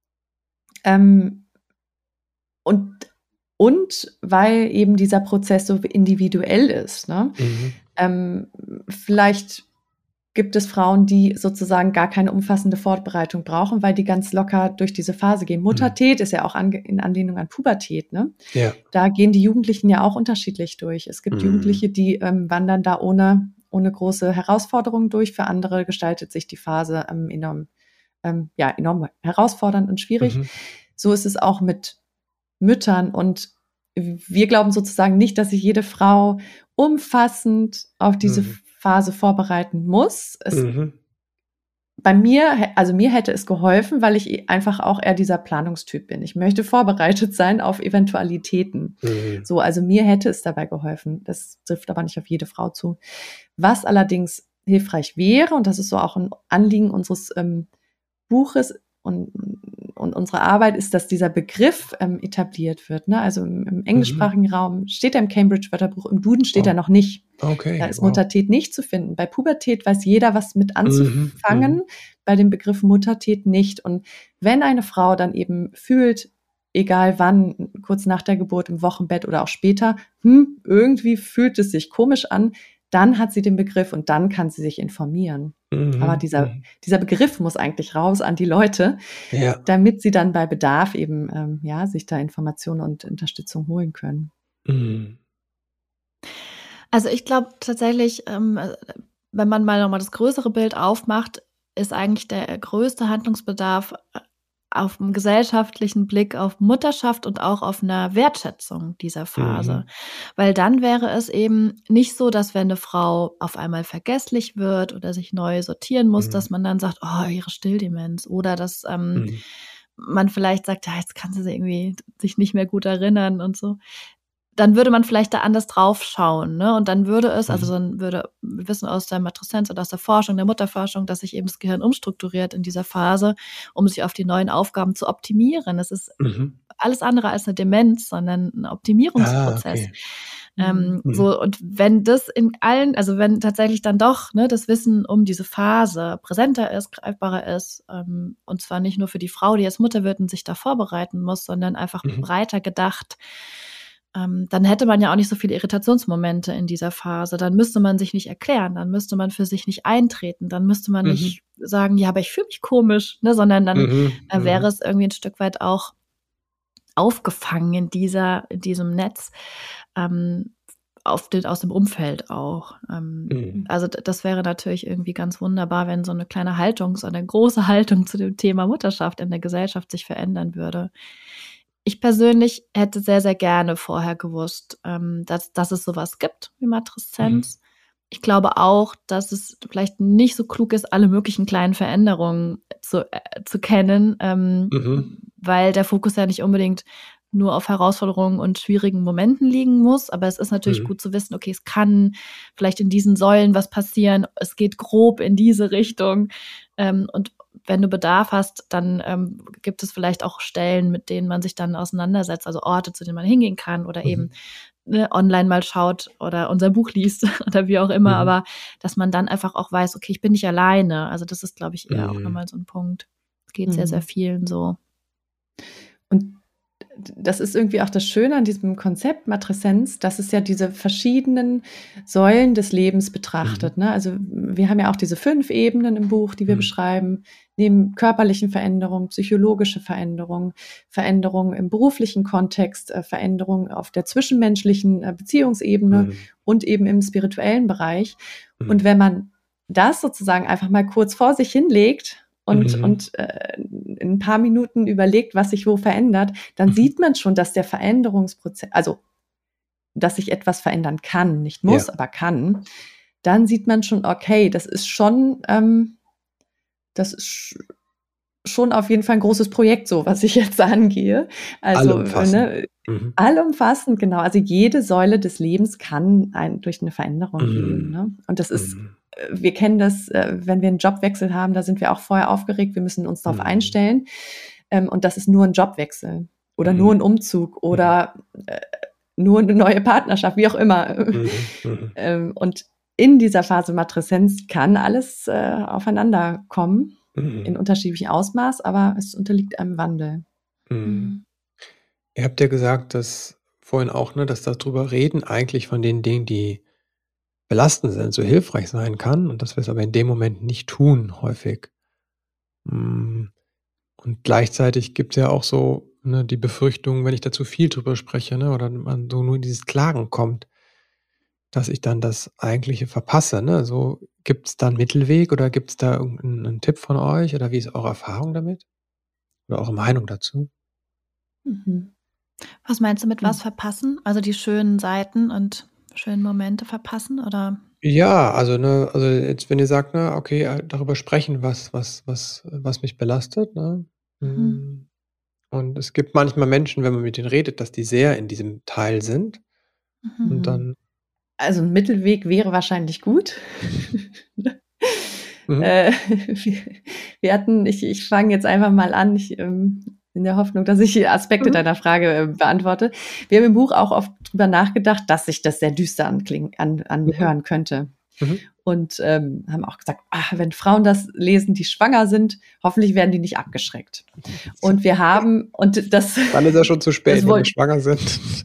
ähm und und weil eben dieser Prozess so individuell ist, ne? Mhm. Ähm, vielleicht gibt es Frauen, die sozusagen gar keine umfassende Vorbereitung brauchen, weil die ganz locker durch diese Phase gehen. Mhm. Muttertät ist ja auch ange in Anlehnung an Pubertät, ne? Ja. Da gehen die Jugendlichen ja auch unterschiedlich durch. Es gibt Mhm. Jugendliche, die, ähm, wandern da ohne ohne große Herausforderungen durch. Für andere gestaltet sich die Phase ähm, enorm, ähm, ja, enorm herausfordernd und schwierig. Mhm. So ist es auch mit Müttern. Und wir glauben sozusagen nicht, dass sich jede Frau umfassend auf diese Mhm. Phase vorbereiten muss. Es, Mhm. Bei mir, also mir hätte es geholfen, weil ich einfach auch eher dieser Planungstyp bin. Ich möchte vorbereitet sein auf Eventualitäten. Mhm. So, also mir hätte es dabei geholfen. Das trifft aber nicht auf jede Frau zu. Was allerdings hilfreich wäre, und das ist so auch ein Anliegen unseres ähm, Buches und, und unsere Arbeit, ist, dass dieser Begriff ähm, etabliert wird. Ne? Also im, im englischsprachigen Mhm. Raum steht er im Cambridge-Wörterbuch, im Duden steht Oh. er noch nicht. Okay, Da ist wow. Muttertät nicht zu finden. Bei Pubertät weiß jeder, was mit anzufangen, Mhm. bei dem Begriff Muttertät nicht. Und wenn eine Frau dann eben fühlt, egal wann, kurz nach der Geburt, im Wochenbett oder auch später, hm, irgendwie fühlt es sich komisch an, dann hat sie den Begriff und dann kann sie sich informieren. Mhm. Aber dieser, Mhm. dieser Begriff muss eigentlich raus an die Leute, Ja. damit sie dann bei Bedarf eben ähm, ja, sich da Informationen und Unterstützung holen können. Mhm. Also ich glaube tatsächlich, ähm, wenn man mal nochmal das größere Bild aufmacht, ist eigentlich der größte Handlungsbedarf äh, auf einem gesellschaftlichen Blick auf Mutterschaft und auch auf einer Wertschätzung dieser Phase. Mhm. Weil dann wäre es eben nicht so, dass wenn eine Frau auf einmal vergesslich wird oder sich neu sortieren muss, Mhm. dass man dann sagt, oh, ihre Stilldemenz, oder dass ähm, Mhm. man vielleicht sagt, ja, jetzt kann sie sich irgendwie sich nicht mehr gut erinnern und so. Dann würde man vielleicht da anders drauf schauen, ne? Und dann würde es, also Mhm. dann würde, wir wissen aus der Matreszenz und aus der Forschung, der Mutterforschung, dass sich eben das Gehirn umstrukturiert in dieser Phase, um sich auf die neuen Aufgaben zu optimieren. Es ist Mhm. alles andere als eine Demenz, sondern ein Ah, Optimierungsprozess. okay. Ähm, Mhm. so, und wenn das in allen, also wenn tatsächlich dann doch ne, das Wissen um diese Phase präsenter ist, greifbarer ist, ähm, und zwar nicht nur für die Frau, die jetzt Mutter wird und sich da vorbereiten muss, sondern einfach Mhm. breiter gedacht, ähm, dann hätte man ja auch nicht so viele Irritationsmomente in dieser Phase. Dann müsste man sich nicht erklären, dann müsste man für sich nicht eintreten, dann müsste man Mhm. nicht sagen, ja, aber ich fühle mich komisch, ne, sondern dann Mhm. äh, wäre Mhm. es irgendwie ein Stück weit auch aufgefangen in dieser, in diesem Netz, ähm, auf den, aus dem Umfeld auch. Ähm, Mhm. also d- das wäre natürlich irgendwie ganz wunderbar, wenn so eine kleine Haltung, so eine große Haltung zu dem Thema Mutterschaft in der Gesellschaft sich verändern würde. Ich persönlich hätte sehr, sehr gerne vorher gewusst, ähm, dass, dass es sowas gibt wie Mhm. Matreszenz. Ich glaube auch, dass es vielleicht nicht so klug ist, alle möglichen kleinen Veränderungen zu, äh, zu kennen, ähm, Mhm. weil der Fokus ja nicht unbedingt nur auf Herausforderungen und schwierigen Momenten liegen muss. Aber es ist natürlich Mhm. gut zu wissen, okay, es kann vielleicht in diesen Säulen was passieren. Es geht grob in diese Richtung. Ähm, und wenn du Bedarf hast, dann ähm, gibt es vielleicht auch Stellen, mit denen man sich dann auseinandersetzt, also Orte, zu denen man hingehen kann oder eben Mhm. ne, online mal schaut oder unser Buch liest oder wie auch immer, Mhm. aber dass man dann einfach auch weiß, okay, ich bin nicht alleine. Also das ist, glaube ich, eher auch Mhm. nochmal so ein Punkt. Es geht sehr, sehr Mhm. vielen so. Und das ist irgendwie auch das Schöne an diesem Konzept Matreszenz, dass es ja diese verschiedenen Säulen des Lebens betrachtet. Mhm. Ne? Also wir haben ja auch diese fünf Ebenen im Buch, die wir Mhm. beschreiben, neben körperlichen Veränderungen, psychologische Veränderungen, Veränderungen im beruflichen Kontext, äh, Veränderungen auf der zwischenmenschlichen äh, Beziehungsebene Mhm. und eben im spirituellen Bereich. Mhm. Und wenn man das sozusagen einfach mal kurz vor sich hinlegt und, Mhm. und äh, in ein paar Minuten überlegt, was sich wo verändert, dann Mhm. sieht man schon, dass der Veränderungsprozess, also dass sich etwas verändern kann, nicht muss, Ja. aber kann, dann sieht man schon, okay, das ist schon, ähm, das ist sch- schon auf jeden Fall ein großes Projekt, so was ich jetzt angehe. Also Allumfassend. ne, Mhm. allumfassend, genau. Also jede Säule des Lebens kann ein, durch eine Veränderung gehen. Mhm. Ne? Und das ist, Mhm. äh, wir kennen das, äh, wenn wir einen Jobwechsel haben, da sind wir auch vorher aufgeregt, wir müssen uns darauf Mhm. einstellen. Ähm, und das ist nur ein Jobwechsel oder nur Mhm. ein Umzug Mhm. oder äh, nur eine neue Partnerschaft, wie auch immer. Mhm. Mhm. Ähm, und in dieser Phase Matreszenz kann alles äh, aufeinander kommen in Mhm. unterschiedlichem Ausmaß, aber es unterliegt einem Wandel. Mhm. Mhm. Ihr habt ja gesagt, dass vorhin auch, ne, dass das drüber reden eigentlich von den Dingen, die belastend sind, so hilfreich sein kann und dass wir es aber in dem Moment nicht tun, häufig. Hm, und gleichzeitig gibt's ja auch so, ne, die Befürchtung, wenn ich da zu viel drüber spreche, ne, oder man so nur in dieses Klagen kommt. dass ich dann das Eigentliche verpasse, ne? So, gibt's da 'n Mittelweg oder gibt's da irgend 'n Tipp von euch oder wie ist eure Erfahrung damit? Oder eure Meinung dazu? Mhm. Was meinst du mit was Hm. verpassen? Also, die schönen Seiten und schönen Momente verpassen, oder? Ja, also, ne also, jetzt, wenn ihr sagt, ne, okay, äh, darüber sprechen, was was was was mich belastet, ne? Mhm. Hm, und es gibt manchmal Menschen, wenn man mit denen redet, dass die sehr in diesem Teil sind Mhm. und Mhm. dann Also, 'n Mittelweg wäre wahrscheinlich gut. Mhm. Äh, wir wir hatten ich ich fange jetzt einfach mal an, ich, ähm in der Hoffnung, dass ich Aspekte Mhm. deiner Frage, äh, beantworte. Wir haben im Buch auch oft drüber nachgedacht, dass sich das sehr düster anklingen an Mhm. anhören könnte Mhm. und, ähm, haben auch gesagt: „Ah, wenn Frauen das lesen, die schwanger sind, hoffentlich werden die nicht abgeschreckt.“ Und wir haben und das Dann ist ja schon zu das spät, wenn die woll schwanger sind.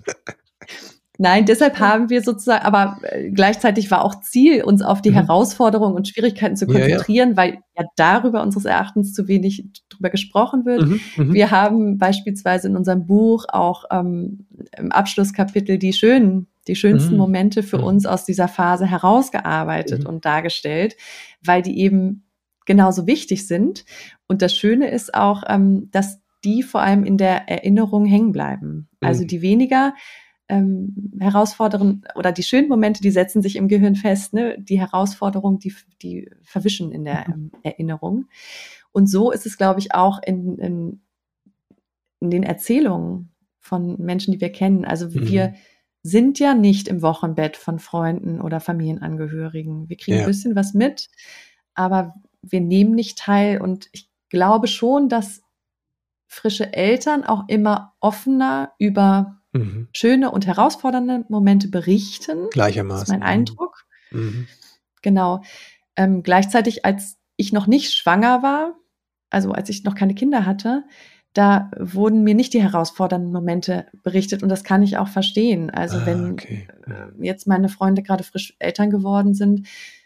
Nein, deshalb haben wir sozusa aber, äh, gleichzeitig war auch Ziel, uns auf die Mhm. Herausforderungen und Schwierigkeiten zu Ja, ja. konzentrieren, weil ja darüber unseres Erachtens zu wenig d drüber gesprochen wird. Mhm, mhm. Wir haben beispielsweise in unserem Buch auch, ähm, im Abschlusskapitel die schönen die schönsten Mhm. Momente für Mhm. uns aus dieser Phase herausgearbeitet Mhm. und dargestellt, weil die eben genauso wichtig sind. Und das Schöne ist auch, ähm, dass die vor allem in der Erinnerung hängen bleiben. Also, Mhm. die weniger, ähm, herausfordernden oder die schönen Momente, die setzen sich im Gehirn fest, ne? Die Herausforderungen, die f die verwischen in der, Mhm. ähm, Erinnerung. Und so ist es, glaube ich, auch in in in den Erzählungen von Menschen, die wir kennen. Also, wir Mhm. sind ja nicht im Wochenbett von Freunden oder Familienangehörigen. Wir kriegen 'n Ja. bisschen was mit, aber wir nehmen nicht teil und ich glaube schon, dass frische Eltern auch immer offener über Mhm. schöne und herausfordernde Momente berichten, ist mein Gleichermaßen, mhm. Eindruck. Mhm. Genau. Ähm, gleichzeitig, als ich noch nicht schwanger war, also, als ich noch keine Kinder hatte, da wurden mir nicht die herausfordernden Momente berichtet und das kann ich auch verstehen. Also, Ah, wenn, okay. Mhm. äh, jetzt meine Freunde grade frisch Eltern geworden sind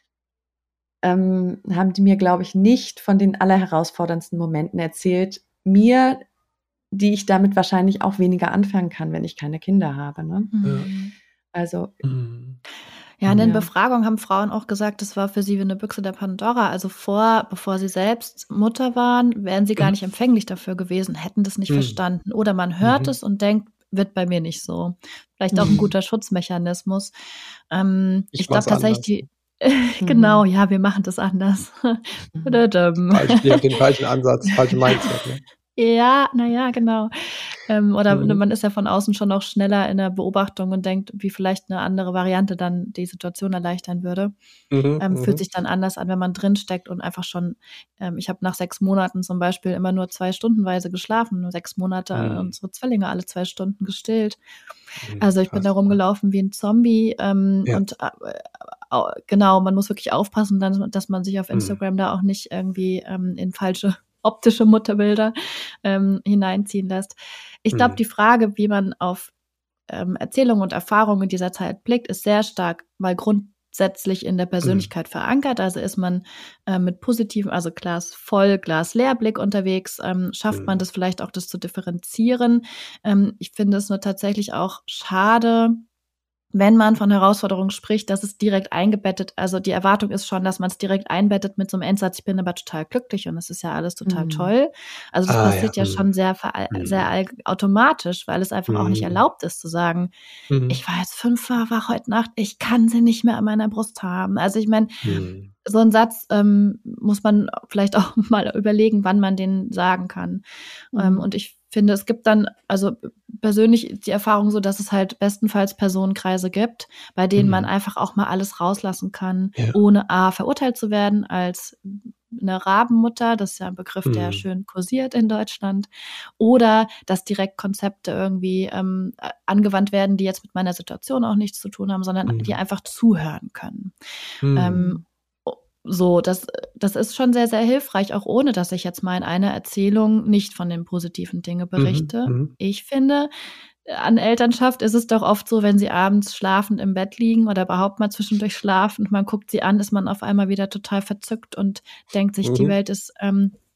ähm, haben die mir, glaube ich, nicht von den allerherausforderndsten Momenten erzählt. Mir, die ich damit wahrscheinlich auch weniger anfangen kann, wenn ich keine Kinder habe, ne? Ja. Mhm. Also Mhm. Ja, in den Mhm. Ja. Befragungen haben Frauen auch gesagt, das war für sie wie 'ne Büchse der Pandora. Also, vor bevor sie selbst Mutter waren, wären sie gar Mhm. nicht empfänglich dafür gewesen, hätten das nicht Mhm. verstanden. Oder man hört Mhm. es und denkt: „Wird bei mir nicht so.“ Vielleicht auch 'n Mhm. guter Schutzmechanismus. Ähm, Ich ich glaube mach's tatsächlich, anders, die ne? genau, Mhm. ja, wir machen das anders. Mhm. Dödöm. Falsch ihr habt den falschen Ansatz, falsche Mindset, ne? Ja, na ja, genau. Ähm, oder ne, Mhm. man ist ja von außen schon noch schneller in der Beobachtung und denkt, wie vielleicht 'ne andere Variante dann die Situation erleichtern würde. Mhm, Ähm, fühlt mhm. sich dann anders an, wenn man drinsteckt und einfach schon ähm, ich habe nach sechs Monaten zum Beispiel immer nur zwei stundenweise geschlafen, nur sechs Monate Mhm. unsere Zwillinge alle zwei Stunden gestillt. Mhm, Also, ich bin da krass, ja. rumgelaufen wie 'n Zombie, ähm, Ja. und, äh, au genau, man muss wirklich aufpassen dann, dass man sich auf Mhm. Instagram da auch nicht irgendwie, ähm, in falsche optische Mutterbilder, ähm, hineinziehen lässt. Ich glaube, Mhm. die Frage, wie man auf, ähm, Erzählungen und Erfahrungen in dieser Zeit blickt, ist sehr stark mal grundsätzlich in der Mhm. Persönlichkeit verankert. Also, ist man, äh, mit positiven also, Glas voll, Glas leer Blick unterwegs? Ähm, schafft man Mhm. das vielleicht auch, das zu differenzieren? Ähm, ich finde es nur tatsächlich auch schade, wenn man von Herausforderungen spricht, dass es direkt eingebettet also, die Erwartung ist schon, dass man's direkt einbettet mit so 'nem Endsatz: „Ich bin aber total glücklich und es ist ja alles total Mhm. toll.“ Also, das Ah ja, passiert ja mhm. schon sehr veral sehr Mhm. allg automatisch, weil es einfach auch nicht Mhm. erlaubt ist zu sagen: Mhm. „Ich war jetzt fünfmal wach heute Nacht, ich kann sie nicht mehr an meiner Brust haben.“ Also, ich meine, Mhm. so 'n Satz, ähm, muss man vielleicht auch mal überlegen, wann man den sagen kann. Ähm, Mhm. und ich finde, es gibt dann also, persönlich die Erfahrung so, dass es halt bestenfalls Personenkreise gibt, bei denen man Mhm. einfach auch mal alles rauslassen kann, Ja. ohne A verurteilt zu werden als 'ne Rabenmutter. Das ist ja 'n Begriff, der Mhm. schön kursiert in Deutschland. Oder dass direkt Konzepte irgendwie, ähm, a angewandt werden, die jetzt mit meiner Situation auch nichts zu tun haben, sondern die Mhm. einfach zuhören können. Ähm, Mhm. o so, das das ist schon sehr, sehr hilfreich, auch ohne dass ich jetzt mal in einer Erzählung nicht von den positiven Dinge Mhm, berichte. mhm. Ich finde, an Elternschaft ist es doch oft so, wenn sie abends schlafend im Bett liegen oder überhaupt mal zwischendurch schlafen und man guckt sie an, ist man auf einmal wieder total verzückt und denkt sich, die Mhm. Welt ist, ähm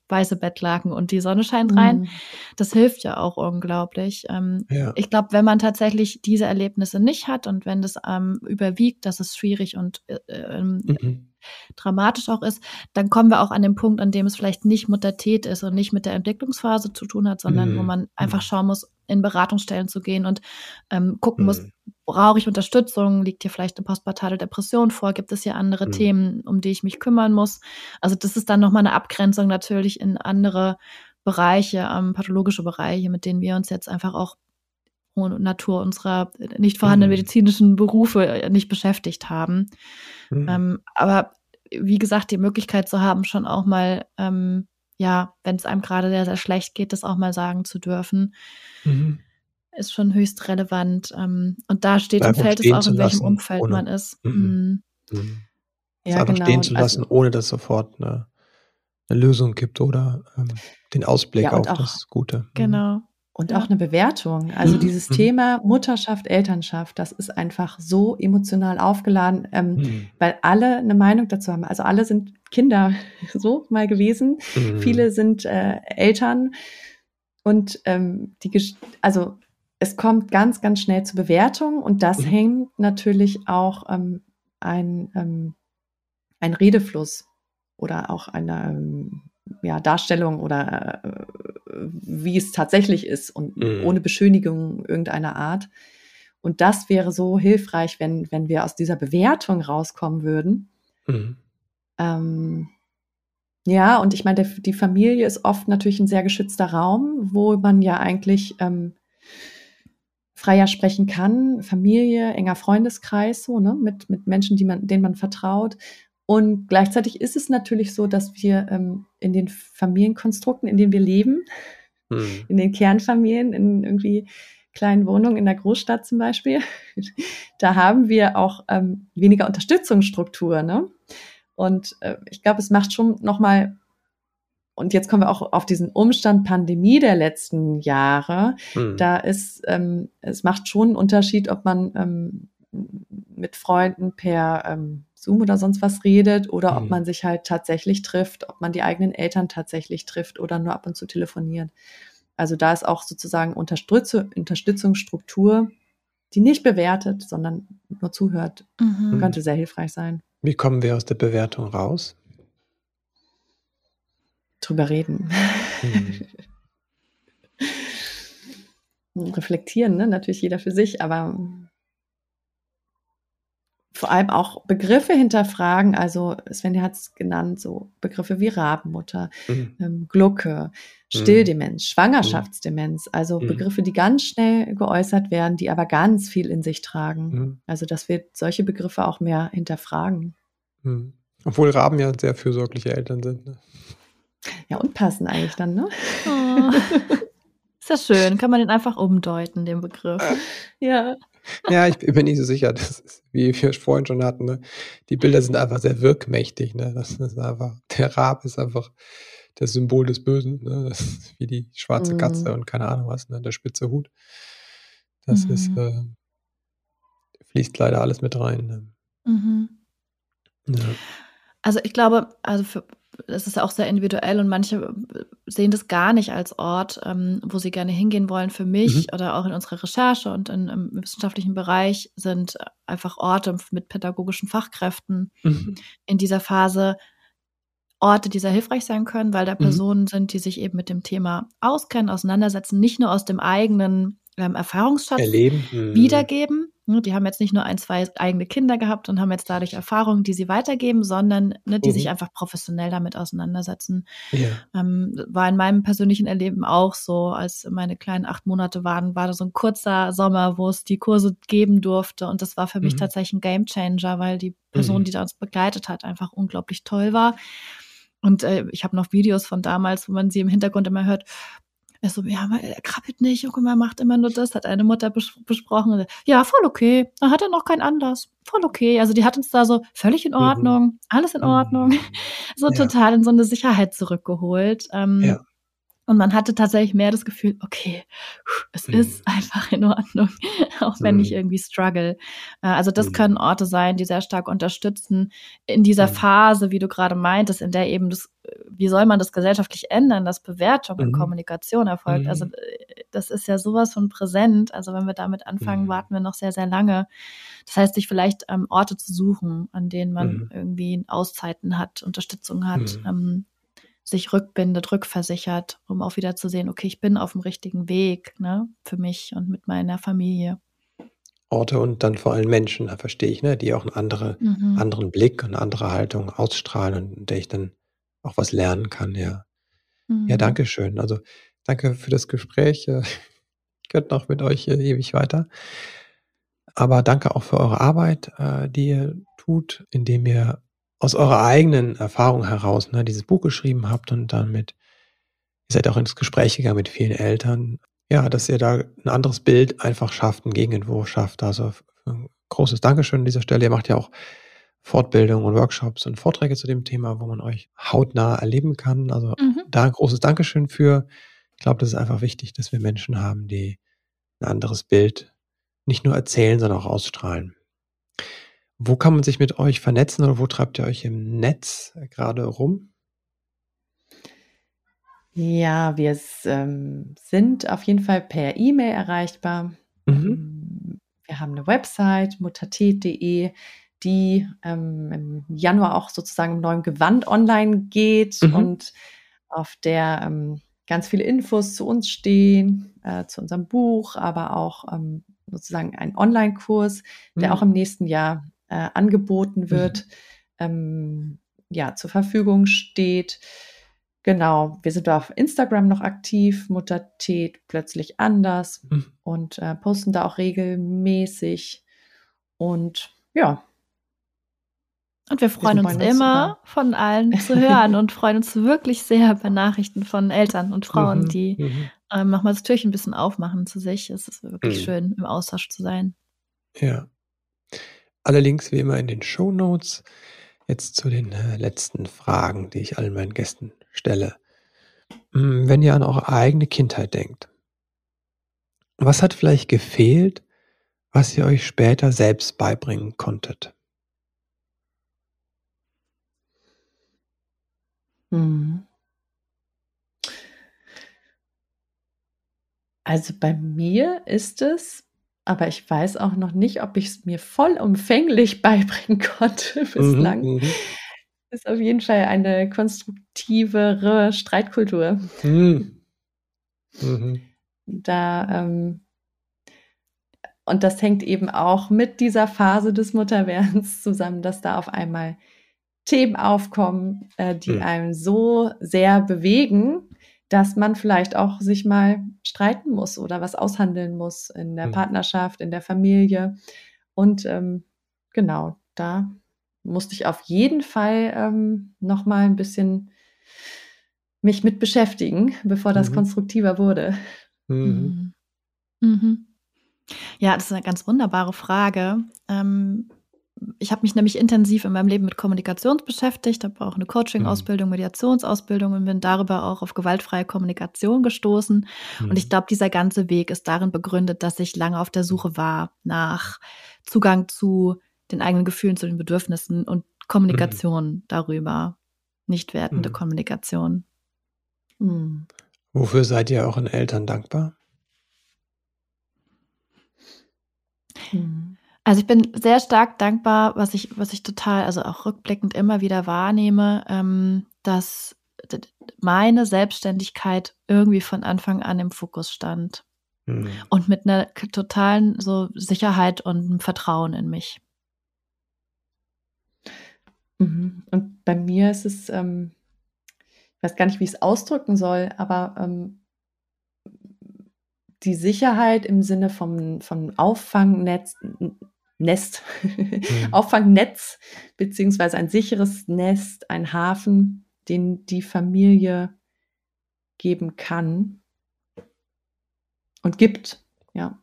weiße Bettlaken und die Sonne scheint rein. Mhm. Das hilft ja auch unglaublich. Ähm, Ja. Ich glaube, wenn man tatsächlich diese Erlebnisse nicht hat und wenn das ähm, überwiegt, dass es schwierig und äh, ähm, Mhm. dramatisch auch ist, dann kommen wir auch an den Punkt, an dem es vielleicht nicht Muttertät ist und nicht mit der Entwicklungsphase zu tun hat, sondern Mhm. wo man einfach Mhm. schauen muss, in Beratungsstellen zu gehen und ähm, gucken muss, Mhm. brauche ich Unterstützung, liegt hier vielleicht eine postpartale Depression vor, gibt es hier andere Mhm. Themen, um die ich mich kümmern muss. Also das ist dann nochmal eine Abgrenzung natürlich in andere Bereiche, ähm, pathologische Bereiche, mit denen wir uns jetzt einfach auch ohne Natur unserer nicht vorhandenen Mhm. medizinischen Berufe äh, nicht beschäftigt haben. Mhm. Ähm, aber wie gesagt, die Möglichkeit zu haben, schon auch mal, ähm, ja, wenn es einem gerade sehr, sehr schlecht geht, das auch mal sagen zu dürfen, Mhm. ist schon höchst relevant. Ähm, und da steht und Einfach fällt es stehen auch, zu in welchem lassen, Umfeld ohne man ist. mhm. Mhm. Mhm. Es Ja, einfach stehen genau. zu Also, lassen, ohne dass es sofort 'ne 'ne Lösung gibt oder, ähm, den Ausblick ja, und auf auch das Gute. Mhm. Genau. und auch Ja. eine Bewertung. Also, Mhm. dieses Mhm. Thema Mutterschaft, Elternschaft, das ist einfach so emotional aufgeladen, ähm, Mhm. weil alle eine Meinung dazu haben. Also, alle sind Kinder so mal gewesen. Mhm. Viele sind, äh, Eltern und, ähm, die gesch also, es kommt ganz, ganz schnell zu Bewertungen und das Mhm. hängt natürlich auch, ähm, ein, ähm ein Redefluss oder auch eine, ähm, ja, Darstellung oder, äh, wie es tatsächlich ist und Mhm. ohne Beschönigung irgendeiner Art. Und das wäre so hilfreich, wenn wenn wir aus dieser Bewertung rauskommen würden. Mhm. Ähm, ja, und ich meine, der die Familie ist oft natürlich ein sehr geschützter Raum, wo man ja eigentlich, ähm, freier sprechen kann. Familie, enger Freundeskreis so, ne, mit mit Menschen, die man denen man vertraut. Und gleichzeitig ist es natürlich so, dass wir, ähm, in den Familienkonstrukten, in denen wir leben, Mhm. in den Kernfamilien, in irgendwie kleinen Wohnungen in der Großstadt zum Beispiel, da haben wir auch, ähm, weniger Unterstützungsstruktur, ne? Und, äh, ich glaube, es macht schon noch mal und jetzt kommen wir auch auf diesen Umstand Pandemie der letzten Jahre. Mhm. Da ist, ähm, es macht schon einen Unterschied, ob man ähm, mit Freunden per ähm, Zoom oder sonst was redet oder ob Mhm. man sich halt tatsächlich trifft, ob man die eigenen Eltern tatsächlich trifft oder nur ab und zu telefoniert. Also da ist auch sozusagen Unterstütze, Unterstützungsstruktur, die nicht bewertet, sondern nur zuhört, Mhm. Mhm. könnte sehr hilfreich sein. Wie kommen wir aus der Bewertung raus? Drüber reden. Mhm. Reflektieren, ne? Natürlich jeder für sich, aber vor allem auch Begriffe hinterfragen. Also Svenja hat es genannt, so Begriffe wie Rabenmutter, Mhm. ähm, Glucke, Mhm. Stilldemenz, Mhm. Schwangerschaftsdemenz. Also Mhm. Begriffe, die ganz schnell geäußert werden, die aber ganz viel in sich tragen. Mhm. Also dass wir solche Begriffe auch mehr hinterfragen. Mhm. Obwohl Raben ja sehr fürsorgliche Eltern sind, ne? Ja, und passen eigentlich dann, ne? Oh, ist ja schön. Kann man den einfach umdeuten, den Begriff. Ja. Ja, ich bin mir nicht so sicher. Das ist, wie wir vorhin schon hatten, ne? Die Bilder sind einfach sehr wirkmächtig, ne? Das ist einfach, der Rabe ist einfach das Symbol des Bösen, ne? Das ist wie die schwarze Katze Mm. und keine Ahnung was, ne? Der spitze Hut. Das ist, Mhm. äh, fließt leider alles mit rein, ne? Mhm. Ja. Also, ich glaube, also, für es ist ja auch sehr individuell und manche äh, sehen das gar nicht als Ort, ähm, wo sie gerne hingehen wollen. Für Mhm. mich oder auch in unserer Recherche und in im wissenschaftlichen Bereich sind einfach Orte mit pädagogischen Fachkräften Mhm. in dieser Phase Orte, die sehr hilfreich sein können, weil da Mhm. Personen sind, die sich eben mit dem Thema auskennen, auseinandersetzen, nicht nur aus dem eigenen, ähm, Erfahrungsschatz Erleben. Mhm. wiedergeben. Ne, die haben jetzt nicht nur ein, zwei eigene Kinder gehabt und haben jetzt dadurch Erfahrungen, die sie weitergeben, sondern, ne, die sich Mhm. einfach professionell damit auseinandersetzen. Ja. Ähm, war in meinem persönlichen Erleben auch so, als meine kleinen acht Monate waren, war da so ein kurzer Sommer, wo es die Kurse geben durfte und das war für mich Mhm. tatsächlich ein Gamechanger, weil die Person, Mhm. die da uns begleitet hat, einfach unglaublich toll war. Und, äh, ich habe noch Videos von damals, wo man sie im Hintergrund immer hört. Er so: „Ja, aber er krabbelt nicht, guck mal, macht immer nur das“, hat eine Mutter bes besprochen. „Ja, voll okay. Da hat er noch keinen Anlass. Voll okay.“ Also, die hat uns da so völlig in Mhm. Ordnung, alles in Ordnung, Mhm. so Ja. total in so 'ne Sicherheit zurückgeholt. Ähm, Ja. und man hatte tatsächlich mehr das Gefühl: „Okay, es Mhm. ist einfach in Ordnung, auch wenn ich Mhm. irgendwie struggle.“ Äh, also, das können Mhm. Orte sein, die sehr stark unterstützen in dieser Mhm. Phase, wie du grade meintest, in der eben das, äh, wie soll man das gesellschaftlich ändern, dass Bewertung und Mhm. Kommunikation erfolgt? Also Mhm. äh, das ist ja sowas von präsent. Also wenn wir damit anfangen, Mhm. warten wir noch sehr, sehr lange. Das heißt, sich vielleicht ähm, Orte zu suchen, an denen man Mhm. irgendwie Auszeiten hat, Unterstützung hat, Mhm. ähm, sich rückbindet, rückversichert, um auch wieder zu sehen, okay, ich bin auf dem richtigen Weg, ne, für mich und mit meiner Familie. Orte und dann vor allem Menschen, da verstehe ich, ne, die auch einen andere Mhm. anderen Blick und 'ne andere Haltung ausstrahlen und in der ich dann auch was lernen kann, ja. Ja, Mhm. danke schön. Also, danke für das Gespräch. Äh, ich könnte noch mit euch, äh, ewig weiter. Aber danke auch für eure Arbeit, äh, die ihr tut, indem ihr aus eurer eigenen Erfahrung heraus, ne, dieses Buch geschrieben habt und damit ihr seid auch ins Gespräch gegangen mit vielen Eltern. Ja, dass ihr da 'n anderes Bild einfach schafft, 'n Gegenentwurf schafft. Also, f 'n großes Dankeschön an dieser Stelle. Ihr macht ja auch Fortbildungen und Workshops und Vorträge zu dem Thema, wo man euch hautnah erleben kann. Also, Mhm. da 'n großes Dankeschön für. Ich glaube, das ist einfach wichtig, dass wir Menschen haben, die 'n anderes Bild nicht nur erzählen, sondern auch ausstrahlen. Wo kann man sich mit euch vernetzen oder wo treibt ihr euch im Netz äh, grade rum? Ja, wir s ähm, sind auf jeden Fall per E-Mail erreichbar. Mhm. Hm, wir haben 'ne Website, muttertät punkt de, die, ähm, im Januar auch sozusagen im neuen Gewand online geht Mhm. und auf der, ähm, ganz viele Infos zu uns stehen, äh, zu unserem Buch, aber auch, ähm, sozusagen ein Onlinekurs, der auch Mhm. im nächsten Jahr, äh, angeboten Mhm. wird, ähm, ja, zur Verfügung steht. Genau, wir sind da auf Instagram noch aktiv, Muttertät plötzlich anders Mhm. und, äh, posten da auch regelmäßig und ja. Und wir Wir freuen uns freuen uns über immer, von allen zu hören und freuen uns wirklich sehr über Nachrichten von Eltern und Frauen, Mhm. die, Mhm. ähm, noch mal das Türchen 'n bisschen aufmachen zu sich. Es ist wirklich Mhm. schön, im Austausch zu sein. Ja. Alle Links wie immer in den Shownotes. Jetzt zu den, äh, letzten Fragen, die ich allen meinen Gästen stelle. Hm, wenn ihr an eure eigene Kindheit denkt was hat vielleicht gefehlt, was ihr euch später selbst beibringen konntet? Mhm. Also, bei mir ist es aber ich weiß auch noch nicht, ob ich's mir vollumfänglich beibringen konnte Mhm, bislang mhm. ist auf jeden Fall eine konstruktivere Streitkultur. Hm. Mhm. Da, ähm und das hängt eben auch mit dieser Phase des Mutterwerdens zusammen, dass da auf einmal Themen aufkommen, äh, die Mhm. einen so sehr bewegen, dass man vielleicht auch sich mal streiten muss oder was aushandeln muss in der Mhm. Partnerschaft, in der Familie. Und, ähm, genau, da musste ich auf jeden Fall, ähm, noch mal 'n bisschen mich mit beschäftigen, bevor das Mhm. konstruktiver wurde. Mhm. Mhm. Mhm. Ja, das ist 'ne ganz wunderbare Frage. Ähm, ich habe mich nämlich intensiv in meinem Leben mit Kommunikation beschäftigt, habe auch 'ne Mhm. Coaching-Ausbildung, Mediationsausbildung und bin darüber auch auf gewaltfreie Kommunikation gestoßen. Und ich Mhm. glaube, dieser ganze Weg ist darin begründet, dass ich lange auf der Mhm. Suche war nach Zugang zu den eigenen Gefühlen, zu den Bedürfnissen und Mhm. Kommunikation darüber, nicht wertende Mhm. Kommunikation. Mhm. Wofür seid ihr euren Eltern dankbar? Mhm. Also, ich bin sehr stark dankbar, was ich was ich total also, auch rückblickend immer wieder wahrnehme, ähm, dass d d meine Selbstständigkeit irgendwie von Anfang an im Fokus stand Mhm. und mit 'ner k totalen so Sicherheit und 'nem Vertrauen in mich. Mhm. Und bei mir ist es, ähm weiß gar nicht, wie ich's ausdrücken soll, aber, ähm die Sicherheit im Sinne vom von Auffangnetz N N Nest, Mhm. Auffangnetz beziehungsweise ein sicheres Nest, ein Hafen, den die Familie geben kann und gibt, ja.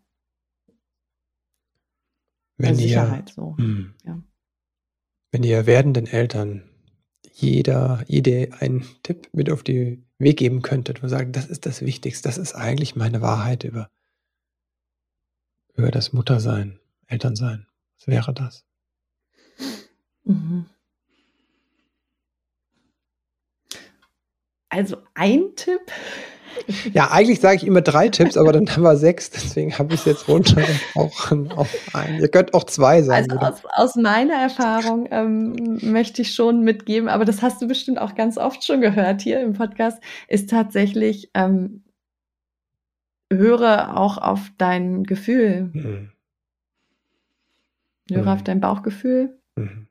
Wenn Also, ihr Sicherheit so, mhm. ja. Wenn ihr werdenden Eltern jeder jede einen Tipp mit auf die Weg geben könntet und sagen: „Das ist das Wichtigste. Das ist eigentlich meine Wahrheit über“ „über das Muttersein, Elternsein.“ Was wäre das? Mhm. Also ein Tipp? Ja, eigentlich sage ich immer drei Tipps, aber dann haben wir sechs, deswegen habe ich es jetzt runtergebrochen auf einen. Ihr könnt auch zwei sagen, Also oder? aus, aus meiner Erfahrung ähm, möchte ich schon mitgeben, aber das hast du bestimmt auch ganz oft schon gehört hier im Podcast, ist tatsächlich, ähm, höre auch auf dein Gefühl. Mhm. Höre Mhm. auf dein Bauchgefühl. Mhm.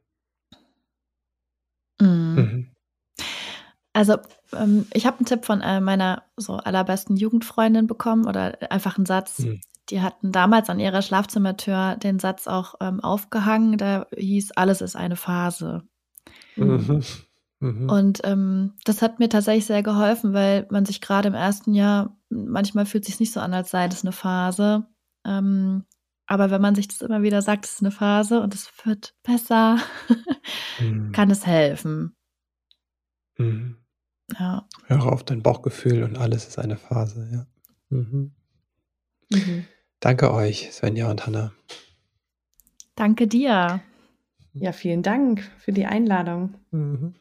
Mhm. Mhm. Also, ähm, ich habe einen Tipp von, äh, meiner so allerbesten Jugendfreundin bekommen oder einfach einen Satz. Mhm. Die hatten damals an ihrer Schlafzimmertür den Satz auch, ähm, aufgehangen, der hieß: „Alles ist eine Phase.“ Mhm. Mhm. Und, ähm, das hat mir tatsächlich sehr geholfen, weil man sich gerade im ersten Jahr manchmal fühlt sich's nicht so an, als sei das eine Phase. Ähm, aber wenn man sich das immer wieder sagt: „Es ist eine Phase und es wird besser“, Mhm. kann es helfen. Mhm. Ja. Höre auf dein Bauchgefühl und alles ist eine Phase, ja. Mhm. Mhm. Danke euch, Svenja und Hannah. Danke dir. Ja, vielen Dank für die Einladung. Mhm.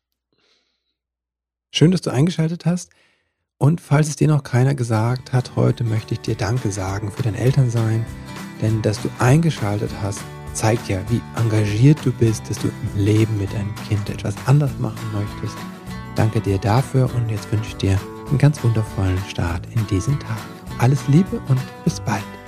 Schön, dass du eingeschaltet hast. Und falls es dir noch keiner gesagt hat, heute möchte ich dir Danke sagen für dein Elternsein. Denn dass du eingeschaltet hast, zeigt ja, wie engagiert du bist, dass du im Leben mit deinem Kind etwas anders machen möchtest. Danke dir dafür und jetzt wünsche ich dir einen ganz wundervollen Start in diesen Tag. Alles Liebe und bis bald.